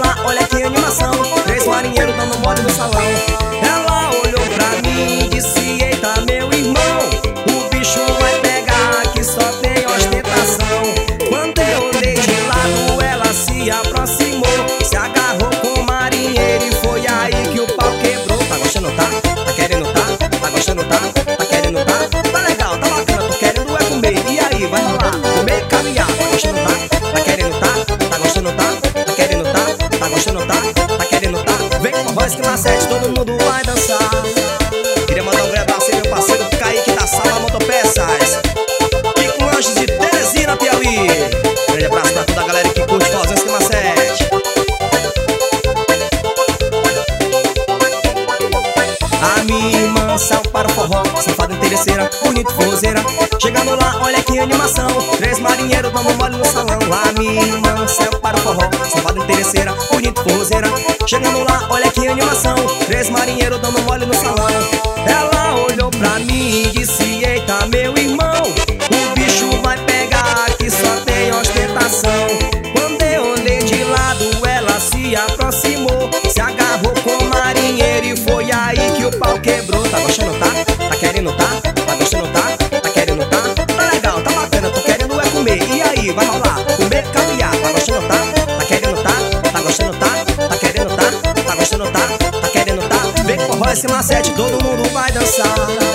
lá, olha que animação. Três marinheiros dando mole no salão. Ela olhou pra mim e disse: eita, meu irmão, o bicho vai pegar, que só tem ostentação. Quando eu olhei de lado, ela se aproximou, se agarrou com o marinheiro e foi aí que o pau quebrou. Tá gostando, tá? Tá querendo, tá? Tá gostando, tá? Tá querendo, tá? Tá legal, tá bacana, tô querendo é comer. E aí, vai rolar? Comer caviar. Tá gostando, tá? Tá querendo, tá? Tá gostando, tá? Tá querendo, tá? Tá gostando, tá? Tá querendo, tá? Vem com voz que na sete, todo mundo vai dançar. Queria mandar um grande abraço aí, meu parceiro Kaique da Sala Motopeças e com Anjos de Teresina, Piauí. Grande abraço pra toda a galera que curte Forrozão Esquema 7. A minha irmã saiu para o forró, safada interesseira, bonito forrozeira. Chegando lá, olha que animação. Três marinheiros dando mole no salão. A minha irmã saiu para o forró, safada interesseira, bonito forrozeira. Chegando lá, olha que animação. Três marinheiros dando mole no salão. Ela olhou pra mim e disse: eita, meu irmão, o bicho vai pegar, que só tem ostentação. Quando eu olhei de lado, ela se aproximou, se agarrou com o marinheiro e foi aí que o pau quebrou. Tá gostando, tá? Tá querendo, tá? Tá gostando, tá? Tá querendo, tá? Tá legal, tá bacana, tô querendo é comer. E aí, vai rolar? Comer caviar. Tá gostando, tá? Tá querendo, tá? Tá gostando, tá? Tá querendo, tá? Tá gostando, tá? Tá querendo, tá? Vem com Forró Esquema 7, todo mundo vai dançar.